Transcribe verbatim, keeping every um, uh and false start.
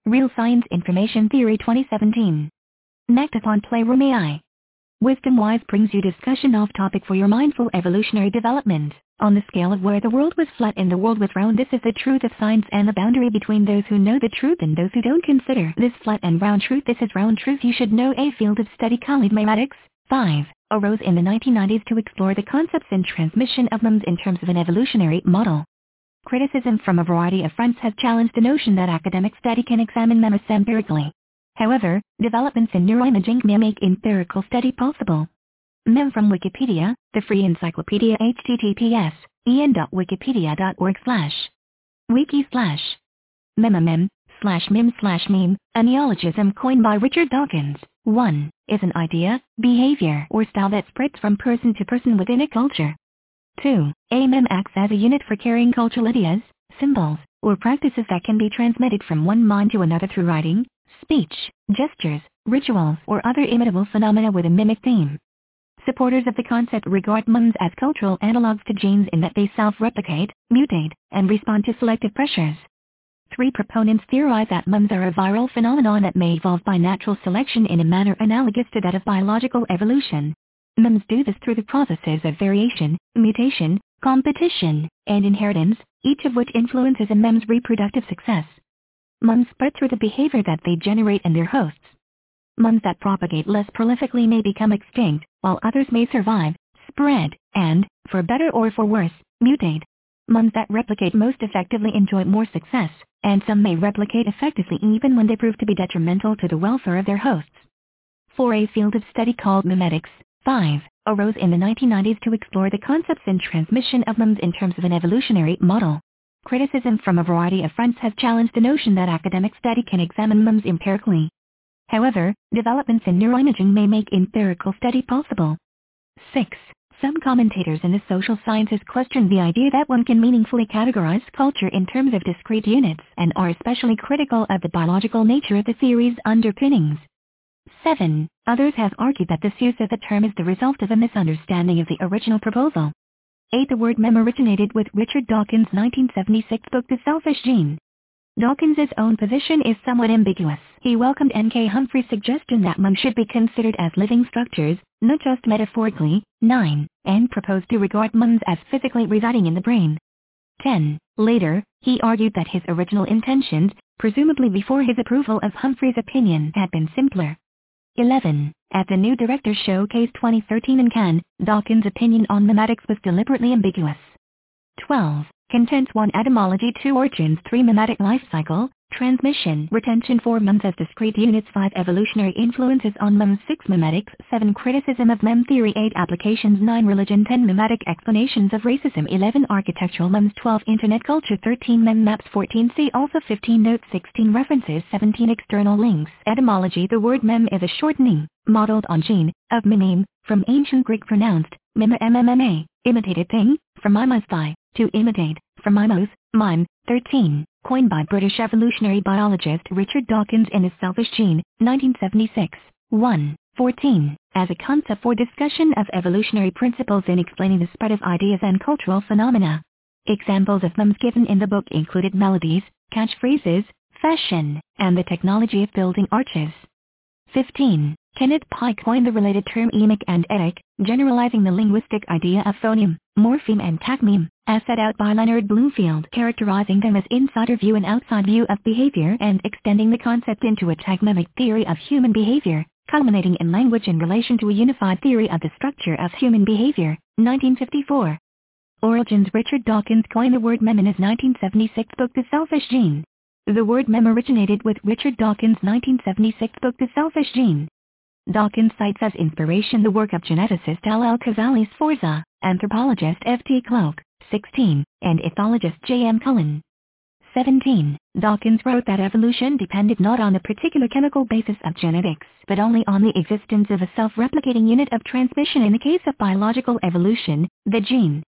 Real Science Information Theory twenty seventeen. Nectathon Playroom A I. Wisdom Wise brings you discussion off topic for your mindful evolutionary development. On the scale of where the world was flat and the world was round, this is the truth of science and the boundary between those who know the truth and those who don't consider this flat and round truth. This is round truth you should know. A field of study called memetics, five, arose in the nineteen nineties to explore the concepts and transmission of memes in terms of an evolutionary model. Criticism from a variety of fronts has challenged the notion that academic study can examine memes empirically. However, developments in neuroimaging may make empirical study possible. Mem from Wikipedia, the free encyclopedia. https en.wikipedia.org slash wiki slash memamem slash meme slash meme, a neologism coined by Richard Dawkins. one. Is an idea, behavior, or style that spreads from person to person within a culture. two. A meme acts as a unit for carrying cultural ideas, symbols, or practices that can be transmitted from one mind to another through writing, speech, gestures, rituals, or other imitable phenomena with a mimic theme. Supporters of the concept regard memes as cultural analogs to genes in that they self-replicate, mutate, and respond to selective pressures. Three proponents theorize that memes are a viral phenomenon that may evolve by natural selection in a manner analogous to that of biological evolution. Memes do this through the processes of variation, mutation, competition, and inheritance, each of which influences a meme's reproductive success. Memes spread through the behavior that they generate and their hosts. Memes that propagate less prolifically may become extinct, while others may survive, spread, and, for better or for worse, mutate. Memes that replicate most effectively enjoy more success, and some may replicate effectively even when they prove to be detrimental to the welfare of their hosts. four. A field of study called memetics, five, arose in the nineteen nineties to explore the concepts and transmission of memes in terms of an evolutionary model. Criticism from a variety of fronts has challenged the notion that academic study can examine memes empirically. However, developments in neuroimaging may make empirical study possible. six. Some commentators in the social sciences question the idea that one can meaningfully categorize culture in terms of discrete units and are especially critical of the biological nature of the theory's underpinnings. seven. Others have argued that this use of the term is the result of a misunderstanding of the original proposal. eight. The word meme originated with Richard Dawkins' nineteen seventy-six book The Selfish Gene. Dawkins' own position is somewhat ambiguous. He welcomed N K Humphrey's suggestion that memes should be considered as living structures, not just metaphorically, nine, and proposed to regard memes as physically residing in the brain. ten. Later, he argued that his original intentions, presumably before his approval of Humphrey's opinion, had been simpler. eleven. At the New Directors Showcase twenty thirteen in Cannes, Dawkins' opinion on memetics was deliberately ambiguous. twelve. Contents one. Etymology. two. Origins. three. Memetic life cycle, transmission, retention. four. Memes as discrete units. five. Evolutionary influences on memes. six. Memetics. seven. Criticism of meme theory. eight. Applications. nine. Religion. ten. Memetic explanations of racism. eleven. Architectural memes. twelve. Internet culture. thirteen. Meme maps. fourteen. See also. fifteen. Notes. sixteen. References. seventeen. External links. Etymology. The word meme is a shortening, modeled on gene, of meme, from ancient Greek pronounced, mima mma, imitated thing, from mimas thigh, to imitate, from mimos, mime. thirteen. Coined by British evolutionary biologist Richard Dawkins in His Selfish Gene, nineteen seventy-six. one. fourteen. As a concept for discussion of evolutionary principles in explaining the spread of ideas and cultural phenomena. Examples of memes given in the book included melodies, catchphrases, fashion, and the technology of building arches. fifteen. Kenneth Pike coined the related term emic and etic, generalizing the linguistic idea of phoneme, morpheme and tacmeme, as set out by Leonard Bloomfield, characterizing them as insider view and outside view of behavior and extending the concept into a tagmemic theory of human behavior, culminating in language in relation to a unified theory of the structure of human behavior, nineteen fifty-four. Origins. Richard Dawkins coined the word meme in his nineteen seventy-six book The Selfish Gene. The word meme originated with Richard Dawkins' nineteen seventy-six book The Selfish Gene. Dawkins cites as inspiration the work of geneticist L. L. Cazalet Sforza, anthropologist F. T. Cloak, sixteen, and ethologist J. M. Cullen. seventeen. Dawkins wrote that evolution depended not on the particular chemical basis of genetics, but only on the existence of a self-replicating unit of transmission in the case of biological evolution, the gene.